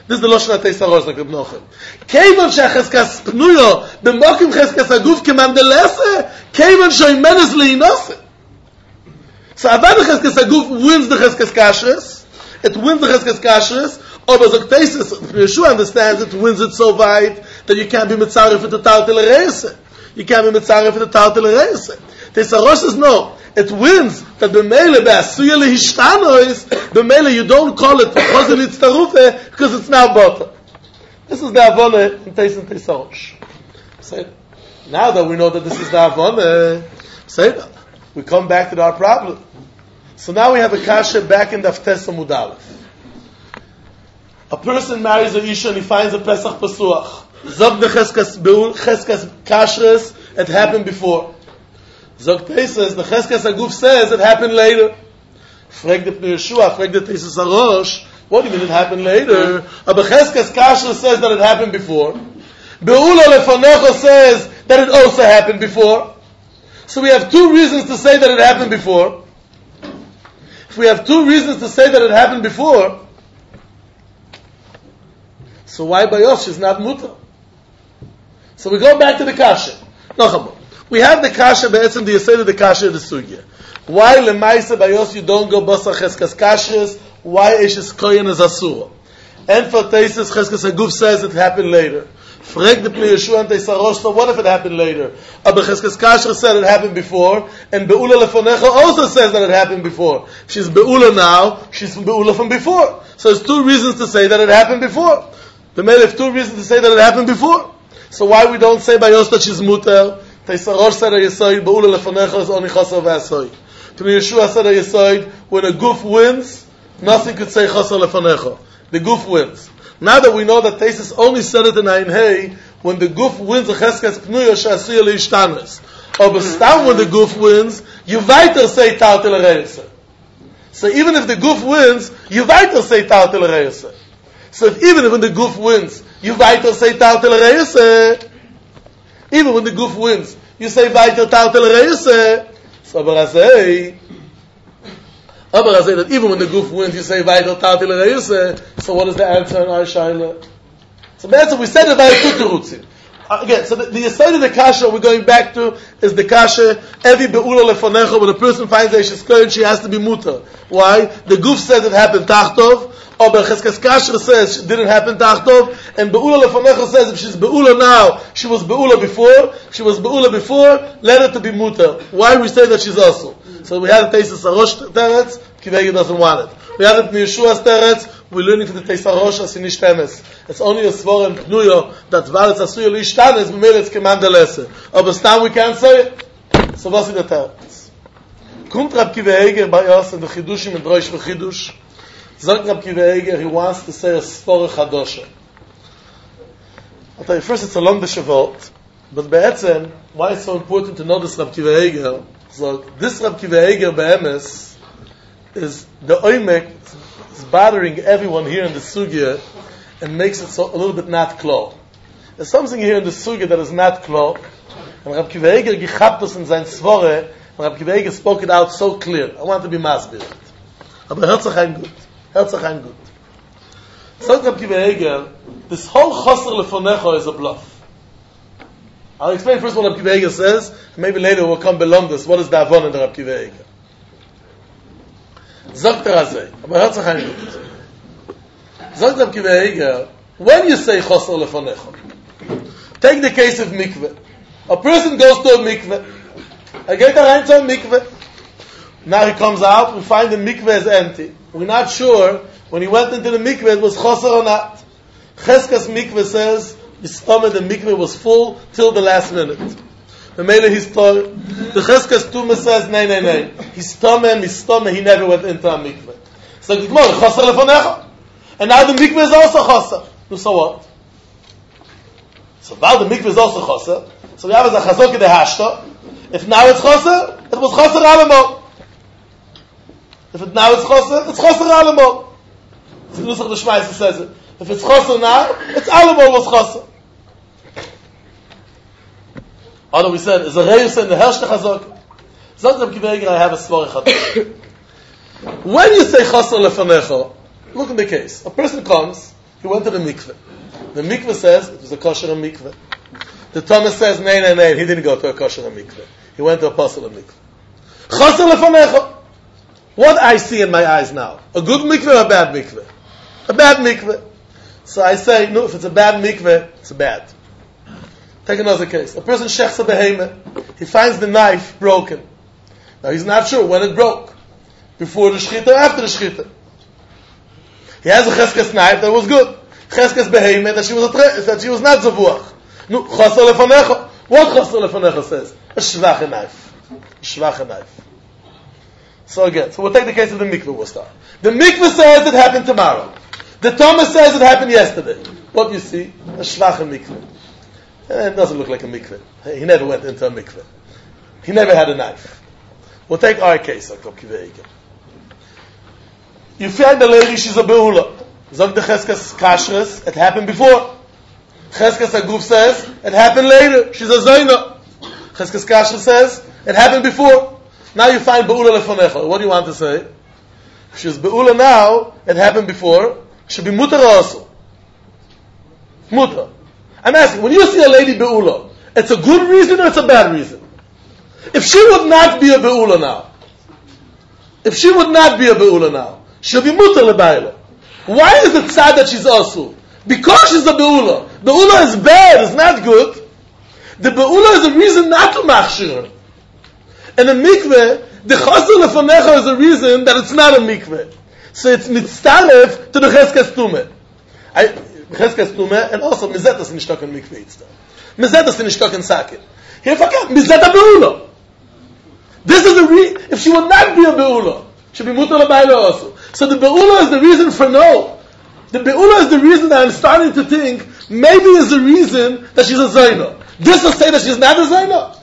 This is the Lashon HaTeis HaRosh, like Reb Nochem. Keivan she'acheskas pnuyo, b'mokim cheskas aguf kemandelese, keivan she'imenes le'inose. So Avad the cheskas aguf wins the cheskas kashrus, it wins the cheskas kashrus, or Bezoktesis, Yeshua understands it wins it so wide that you can't be mitzaref for the Tartel Reise. You can't be mitzaref for the Tartel Reise. Teis HaRosh says no. It wins that b'meile be'asuya lehishtanos, b'meile you don't call it chosin litztarufe because it's now butter. This is the Avone in Teis and Teis HaRosh. Say now that we know that this is the Avone, say that we come back to our problem. So now we have a kasha back in the Daftes Amud Aleph. A person marries a isha and he finds a Pesach Pesuach. Zog the cheskas beul cheskas kashrus. It happened before. Zog Teises the cheskas aguf says it happened later. Frag the Pnei Yeshua, frag the Teises HaRosh. What do you mean it happened later? A cheskas kashrus says that it happened before. Beula lefanecho says that it also happened before. So we have two reasons to say that it happened before. If we have two reasons to say that it happened before, so why by us is not mutar? So we go back to the kasha. No, we have the kasha, be'etzem the yesed of the kasha of the sugya. Why lemaisa by us you don't go basar cheskas kashas? Why ishes koyen is asura? And for teises cheskas aguf says it happened later. Frag the Pnei Yeshua and Teis HaRosh. So what if it happened later? Abba cheskas kasha said it happened before, and beula lefonecha also says that it happened before. She's beula now. She's beula from before. So there's two reasons to say that it happened before. The male have two reasons to say that it happened before. So why we don't say by us that she's muter? Teis HaRosh said a yesoid, be'ula lefanecha is only chasar v'asoid. Pnei Yeshua said a yesoid, when a goof wins, nothing could say chasar lefanecha. The goof wins. Now that we know that Teisus only said it in Ayin Hey, when the goof wins a cheskas pnuyo she'asuya leishtanos. Or b'stam when the goof wins, you weiter say tartel reise. So even if the goof wins, you weiter say tartel reise. So if even when the goof wins, you weiter say tartel reise, even when the goof wins, you say weiter tartel reise. So Abarazei, Abarazei that even when the goof wins, you say weiter tartel reise. So what is the answer in our shaila? So the answer we said it by tuturutzi. Again, so the, the aside of the kasha we're going back to is the kasha every beula lefonecha when a person finds that she's kohen, she has to be muter. Why? The goof says it happened tachtov. Or Cheskas Kasher says it didn't happen tachtov, and Be'ula Lefanecha says if she's Be'ula now, she was Be'ula before, she was Be'ula before, let her to be muter. Why we say that she's also? So we have the Teis HaRosh teretz, Kivegi doesn't want it. We have it in Yeshua's teretz, we're learning from the Teis HaRosh as in Ishtemes. It's only a svor and Pnuyo that Varetz Asuya L'Ishtanes, B'meretz Kemandelese. But Stam we can't say it. So what's in the teretz? Kumt Rab Kiva Eiger by us in the Chidushim and Droish v'Chidush. Zog Rab Kiva Eiger, he wants to say a svor chadosha. I'll tell you, first it's a long Shavot, but be'etzem, why it's so important to know this Rab Kiva Eiger? So this Rab Kiva Eiger be'emes is the oimek is bothering everyone here in the sugya and makes it so a little bit not klar. There's something here in the sugya that is not klar, and Rab Kiva Eiger gechabt us in sein svore, and Rab Kiva Eiger spoke it out so clear. I want to be masbir. Aber herzach ein gut. Herzach ein gut. So Rab Kiva Eiger, this whole chosr lefonecha is a bluff. I'll explain first what Rab Kiva Eiger says, and maybe later we'll come beyond this. What is the avon in the Rab Kiva Eiger? Zogt er azay, aber herzach ein gut. Zogt Rab Kiva Eiger, when you say chosr lefonecha, take the case of mikveh. A person goes to a mikveh. I get rein to a mikveh. Now he comes out, we find the mikveh is empty. We're not sure when he went into the mikveh it was chosr or not. Cheskas mikveh says his stomach, the mikveh was full till the last minute. The Mele his told the Cheskas Tumah says nay nay nay. His stomach, his stomach, he never went into a mikveh. So the Gemara chosr lefonecha, and now the mikveh is also chosr. So what? So now the mikveh is also chosr. So we have as a chazok de hashta. If now it's chosr, it was chosr alamot. If it now it's chosr, it's chosr alamot. The Nusach the Shmaiser says it. If it's chosr now, it's alamot was chosr. Although we said, is a reus in the hershte chazok. Zot Rab Kiva Eiger, I have a svor chadosha. When you say chosr lefanecha, look in the case. A person comes, He went to the mikveh. The mikveh says it was a kosher mikveh. The Thomas says, nay, nay, nay, he didn't go to a kosher mikveh. He went to a pasel mikveh. Chasser lefanecha. What I see in my eyes now? A good mikveh or a bad mikveh? A bad mikveh. So I say, no, if it's a bad mikveh, it's bad. Take another case. A person shechs a behemoth. He finds the knife broken. Now he's not sure when it broke. Before the shchita or after the shchita. He has a cheskes knife that was good. Cheskes behemoth that she was a tre- that she was not zavuach. No, chasser lefanecha. What chasser lefanecha says? A shvache knife. A shvache knife. So again, so we'll take the case of the mikveh we'll start. The mikveh says it happened tomorrow. The Thomas says it happened yesterday. What do you see? A shvache mikveh. It doesn't look like a mikveh. He never went into a mikveh. He never had a knife. We'll take our case. You find the lady, she's a beula. Zog the cheskes kashrus, it happened before. Cheskes aguf says, it happened later. She's a zoyna. Cheskes kashrus says, it happened before. Now you find beula lefonecha. What do you want to say? If she's beula now, it happened before, should be mutar also. Mutar. I'm asking, when you see a lady beula, it's a good reason or it's a bad reason? If she would not be a beula now, if she would not be a beula now, she'll be mutar lebayla. Why is it sad that she's also? Because she's a beula. Beula is bad, it's not good. The beula is a reason not to machshir. And a mikveh, the chasser lefanecha is a reason that it's not a mikveh. So it's mitzaref to the cheskes tumeh. Cheskes tumeh, and also mizetas in ishtok and mikveh itzta. Mizetas in ishtok and sakin. Here forget, mizeta beula. This is a re- if she would not be a beula, she'd be mutar lebayla also. So the beula is the reason for no. The beula is the reason that I'm starting to think maybe is the reason that she's a zayna. This will say that she's not a zayna.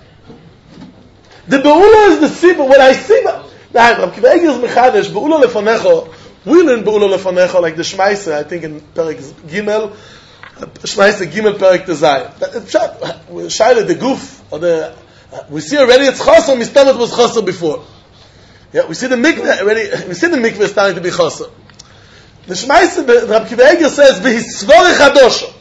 The beula is the sibah. What I see, now, Rabbi Akiva Eiger is mechadesh beula lefanecha. We learn beula lefanecha like the Shmaisa. I think in Perek Gimel, Shmaisa Gimel Perek Tezayin. Shaila the goof or the we see already it's chasser. Mistam it was chasser before. Yeah, we see the mikveh already. We see the mikveh starting to be chasser. The Shmaisa, the Rabbi Akiva Eiger says v'hisvore chadosha.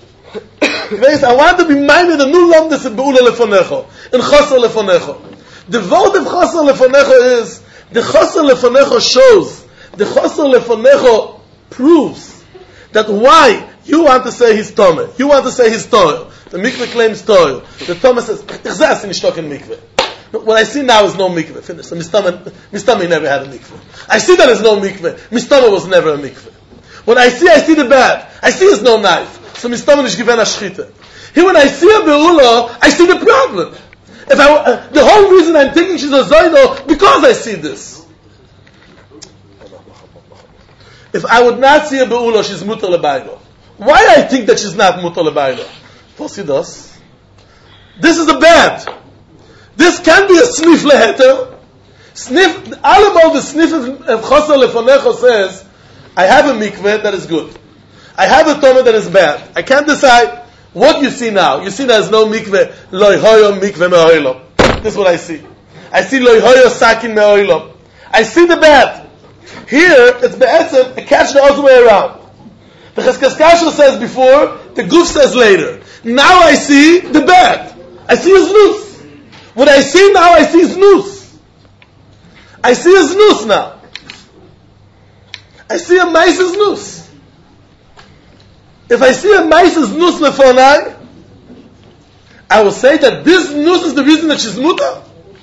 I want to be minded the new lamdas in beula lefanecha in chasser lefanecha. The word of chasser lefanecha is, the chasser lefanecha shows, the chasser lefanecha proves that why you want to say he's tomeh, you want to say he's toil. The mikveh claims toil. The tomeh says, "Ichzas in ishtok in mikveh." What I see now is no mikveh. Finish. So Mistama never had a mikveh. I see that there's no mikveh. Mistama was never a mikveh. When I see, I see the bad. I see there's no knife. So Mistama is given a shchita. Here when I see a beula, I see the problem. If I, uh, the whole reason I'm thinking she's a zayno, because I see this. If I would not see a beula, she's mutar lebaylo. Why I think that she's not mutar lebaylo? Tosi does. This is a bad. This can be a sniff leheter. Sniff, all about the sniff of chasser lefanecha says, I have a mikveh that is good. I have a tomah that is bad. I can't decide. What you see now? You see there's no mikveh, loy hoyo mikveh me'oilom. This is what I see. I see loy hoyo sakin me'oilom. I see the bad. Here, it's be'etzem, I catch the other way around. The Cheskes Kashrus says before, the Guf says later. Now I see the bad. I see his noose. What I see now, I see his noose. I see his noose now. I see a maise's noose. If I see a maise's noose lefonai, I will say that this noose is the reason that she's muta.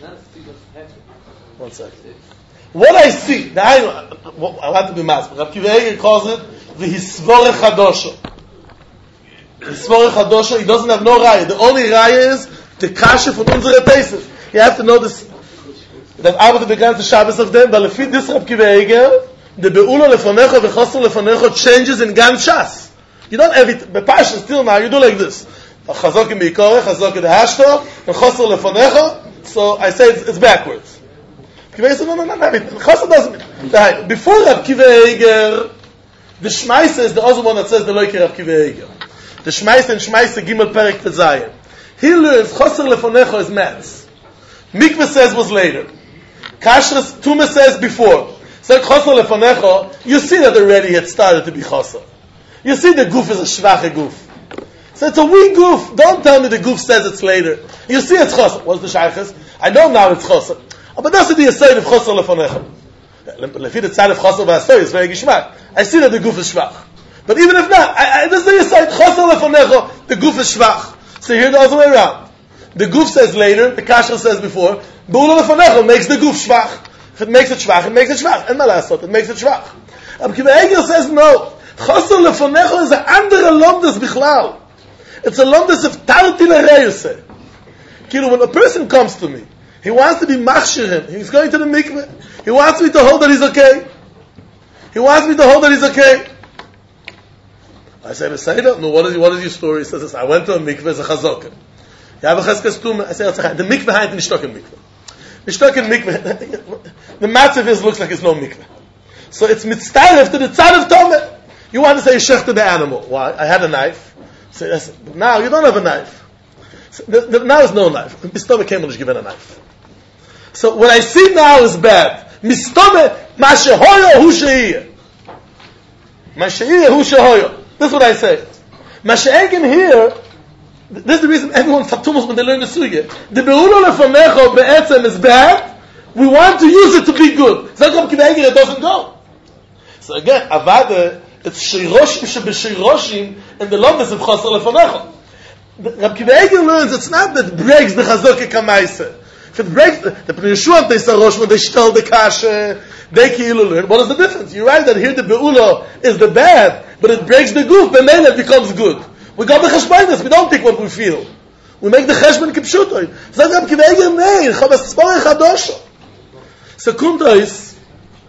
One second. What I see, now I, I want to be masked. Rabbi Akiva Eiger calls it the hisvore chadosha. Hisvore chadosha, he doesn't have no raya. The only raya is the kasha from unsere tesis. You have to know this, that Abba began the Shabbos of them, but if this Rabbi Akiva Eiger, the beula lefonecha v'chasser lefonecha changes in Gan Shas. You don't have it, bepasha still now, you do like this. Chazok in Beikore, Chazok in the Hashto, and chasser lefonecha, so I say it's, it's backwards. Akiva Eiger says, no, no, no, no, chasser doesn't, before Rabbi Akiva Eiger, the Shmaisa is the other one that says the loike Rabbi Akiva Eiger. The Shmaisa and Shmaisa Gimel Perek Tezayin. He learns chasser lefonecha is maths. Mikveh says was later. Kashrus Tumah says before. So chasser lefonecha, you see that already it started to be chasser. You see the goof is a schwache goof. So it's a weak goof. Don't tell me the goof says it's later. You see it's chosr. What's the shaykhs? I know now it's chosr. But that's the aside of chosr lefonecha. Lefi the side of chosr v'asoy is very gishmak. I see that the goof is schwach. But even if not, I, I, this is the aside chosr lefonecha. The goof is schwach. So here the other way around. The goof says later. The kasher says before. Be'ula lefonecha makes the goof schwach. If it makes it schwach, it makes it schwach. And malasot, it makes it schwach. Rabbi Akiva Eiger says no. Chosr lefonecha is an andere lomdes bichlal. It's a lomdes of tarti l'reyuse. Kilo, when a person comes to me, he wants to be machshir him. He's going to the mikveh. He wants me to hold that he's okay. He wants me to hold that he's okay. I say, Messiah, no, what is, what is your story? He says this, I went to a mikveh, it's a chazokah. You have a cheskes tumah. I say, the mikveh ain't in Nishtok in mikveh. Nishtok in mikveh. The matzav is, looks like it's no mikveh. So it's mitzaref to the tzad of tomeh. You want to say, shech to the animal. Why? I had a knife. So now you don't have a knife. So the, the, now is no knife. Mistome came and given a knife. So what I see now is bad. Mistome ma shehoyo hu sheiyeh. Ma sheiyeh hu shehoyo. This is what I say. Ma she'egen here. This is the reason everyone fatumos when they learn the sugya. The beulo lefonecho be'etzem is bad. We want to use it to be good. Zagam kibegir it doesn't go. So again, avada. It's shiroshim shebeshiroshim and the lomdes of chosr lefonecha. Rabbi Akiva Eiger learns it's not that it breaks the chazokah kamaisa. If it breaks the the Pnei Yeshua they sarosh when they stole the kasha, they keilu learn. What is the difference? You're right that here the beula is the bad, but it breaks the goof. Then it becomes good. We got the cheshbonis. We don't think what we feel. We make the cheshbon kipshutoy. So Rabbi Akiva Eiger nei chavas spore chadosho. So kumtais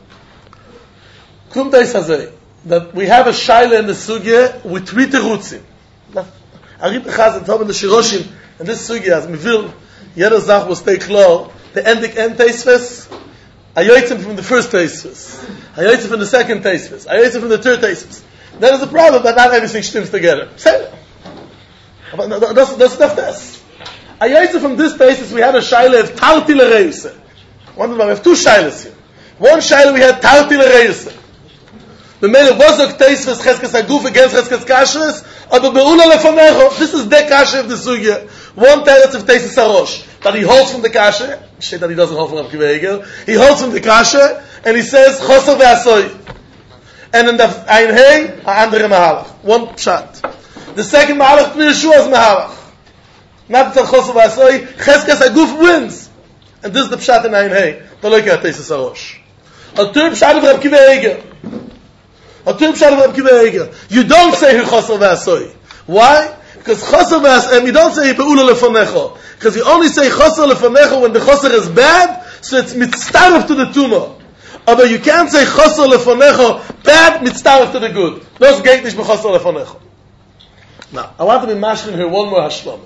kumtais hazei. That we have a shaila in the sugya with three terutzim. Arib Chazan told in the Shiroshim, and this sugya, as Mivil, Yeder Zach will stay clear, the endik end teisves, ayotzim from the first teisves, ayotzim from the second teisves, ayotzim from the third teisves. That is the problem, that not everything stimms together. Say it. That's, that's not this. Ayotzim from this teisves, we had a shaila of tarti l'reise. One of them, we have two shailas here. One shaila we had tarti l'reise. The mele vosok teisves cheskes aguf against cheskes kashrus, aber beula lefonecho. This is the kasher of the sugya. One teretz of teisves arosh that he holds from the kasher. Shit that he doesn't hold from Rabbi Akiva Eiger. He holds from the kasher and he says chosr ve'asoy. And in the ein hey a andere mahalach. One pshat. The second mahalach Pnei Yeshua's mahalach. Not the chosr ve'asoy. Cheskes aguf wins. And this is the pshat in ein hey. The loike at teisves arosh. A third pshat of Rabbi Akiva Eiger. You don't say chosr ve'asoy. Why? Because chosr ve'asoy, you don't say be'ula lefonecho. Because you only say chosr lefonecho when the chosr is bad, so it's mitztaref to the tumah. But you can't say chosr lefonecho bad, mitztaref to the good. Those geht nicht b'chosr lefonecho. Now, I want to be mashkin here one more hashlam.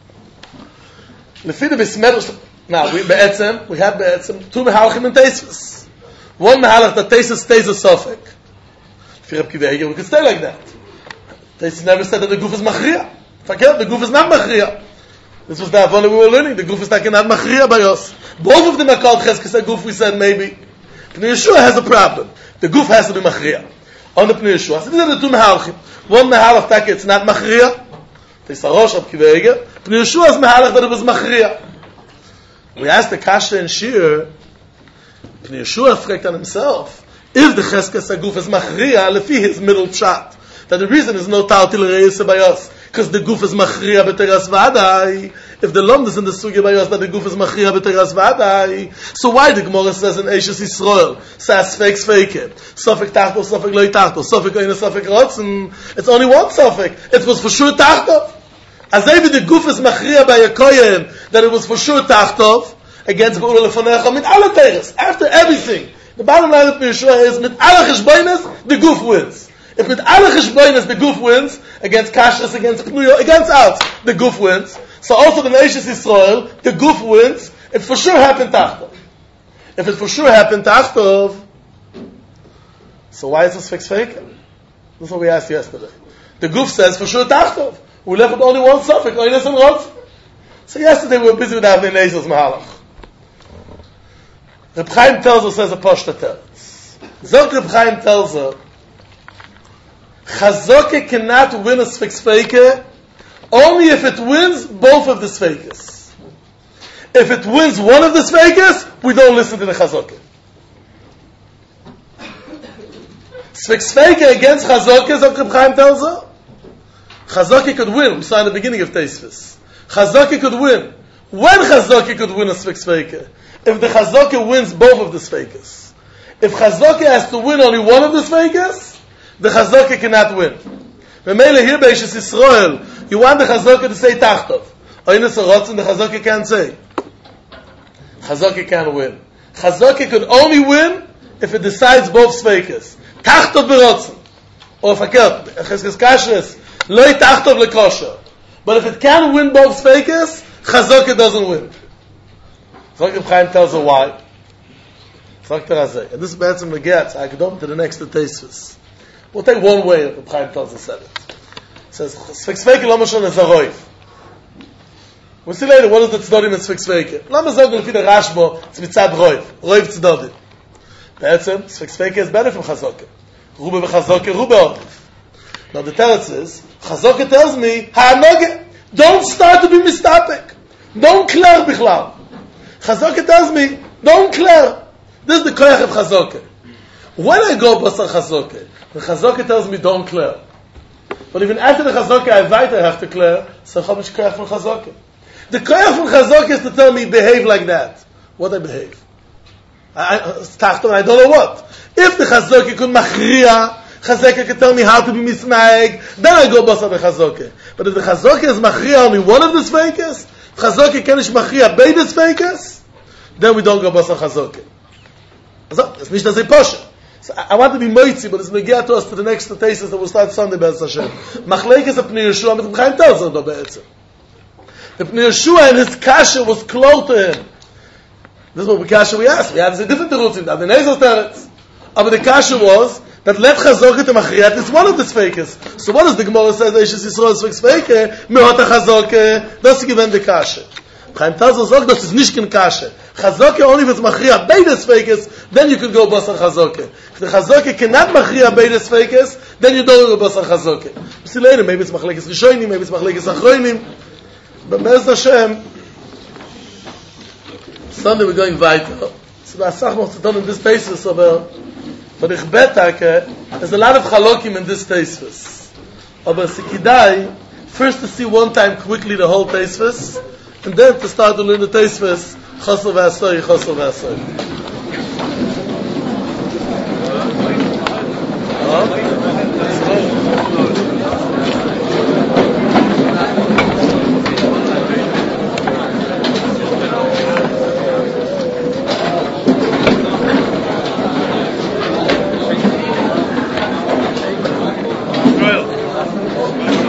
Lefi the bismerush. Now, we be'etzem, we have be'etzem two mehalachim and teisves. One mehalach that teisves stays a sofek. For Rabbi Akiva Eiger, we could stay like that. They never said that the goof is machriya. Forget, the goof is not machriya. This was the avon we were learning. The goof is not machriya by us. Both of them are called cheskes goof. We said maybe. Pnei Yeshua has a problem. The goof has to be machriya. On the Pnei Yeshua. So these are the two mehalachim. One mehalach taka, it's not machriya. They say Rosh Rabbi Akiva Eiger. Pnei Yeshua's mehalach that it was machriya. We asked the kasha and shir. Pnei Yeshua fragt on himself. If the cheskes aguf is machriya, lefi his middle pshat, that the reason is no tarti l'reise by us, because the guf is machriya b'teras v'adai. If the lomd is in the sugya by us, that the guf is machriya b'teras v'adai. So why the Gemara says in Eishes Yisrael, says fake fake, sofek tachto, sofek loy tachto, sofek oine, sofek rotzen. It's only one sofek. It was for sure tachto. As if the guf is machriya by a kohen, that it was for sure tachto against be'ula lefonecha mit alle teres. After everything. The bottom line of Yeshua is, mit alle cheshbonis, the goof wins. If with alle cheshbonis, the goof wins, against kashrus, against pnuyo, against out, the goof wins. So also the Eishes Yisrael, the goof wins, it for sure happened tachtov. If it for sure happened tachtov, so why is this fixed fake? That's what we asked yesterday. The goof says for sure tachtov. We left with only one suffix, oines and rotz. So yesterday we were busy with Avnei Nezer's mahalach. Reb Chaim tells us as a Pashta tells. Zok Reb Chaim tells us, Chazoke cannot win a Sfeik only if it wins both of the Sfeikas. If it wins one of the Sfeikas, we don't listen to the Chazoke. Sfeik against Chazoke, as Reb Chaim tells her, Chazoke could win. We saw in the beginning of Teisvis. Chazoke could win. When Chazoke could win a Sfeik, if the Chazoke wins both of the Sfeikas. If Chazoke has to win only one of the Sfeikas, the Chazoke cannot win. Memele here by Eishes Yisrael, you want the Chazoke to say Tachtov. Oynes Rotzen, the Chazoke can't say. Chazoke can't win. Chazoke could only win if it decides both Sfeikas. Tachtov berotzen. Or verkehrt, Cheskes Kashrus, Loi Tachtov lekosher. But if it can win both Sfeikas, Chazoke doesn't win. Reb Chaim tells her why. And this is Be'etzim Legetz. I could open to the next Teisvis. We'll take one way Reb Chaim tells us said it. It says, Sfeik Sveike lo mashon es a roiv. We'll see later, what is the Tzedodim in Sfeik Sveike? Lama zogen lefi the Rashbo, it's mitzad roiv. Roiv Tzedodim. Be'etzim, Sfeik Sveike is better from Chazoke. Rube v'Chazoke, Rube otiv. Now the teretz is, Chazoke tells me, ha'anoge, don't start to be mistapek. Don't clear bichlal. Chazoke tells me, don't clear. This is the koyach of Chazoke. When I go basar Chazoke, the Chazoke tells me don't clear. But even after the Chazoke I weiter have to clear, so how much koyach from Chazoke? The koyach from Chazoke is to tell me behave like that. What I behave? I, I, I don't know what. If the Chazoke could machriya, Chazoke could tell me how to be misnaeg, then I go basar the Chazoke. But if the Chazoke is machriya only one of the Sveikas, Chazoke kenish machriya beide Sveikas, then we don't go basar Chazoke. So, it's nicht as a posher. So, I, I want to be moitzi, but it's going to get to us to the next thesis that will start Sunday, Be'ez Hashem. Machlekes is a Pnei Yeshua, but Chaim tells us about Be'etzim. The Pnei Yeshua and his kasha was close to him. This is what the kasha we asked. We had a different terutzim. The Nezer teretz. But the kasha was that let Chazoke to Machriyat is one of the Sfeikes. So what does the Gemara say? Eishes Yisrael Sfeik Sveike, Mehot HaChazoke, das ist given the kasha. Chaim tells us auch, das ist nicht kein kasha. Chazoke only if it's machriya beide Sfeikes, then you can go basar Chazoke. If the Chazoke cannot machriya beide Sfeikes, then you don't go basar Chazoke. You see later, maybe it's machlekes rishonim, maybe it's machlekes achronim. But Be'ez Hashem, Sunday we're going weiter. So the Asach must have done in this thesis about, but ich betake, there's a lot of chalokim in this thesis. Aber Sikidai, first to see one time quickly the whole thesis, and then to start to learn the thesis, Chosel v'asoy, Chosel v'asoy. Well.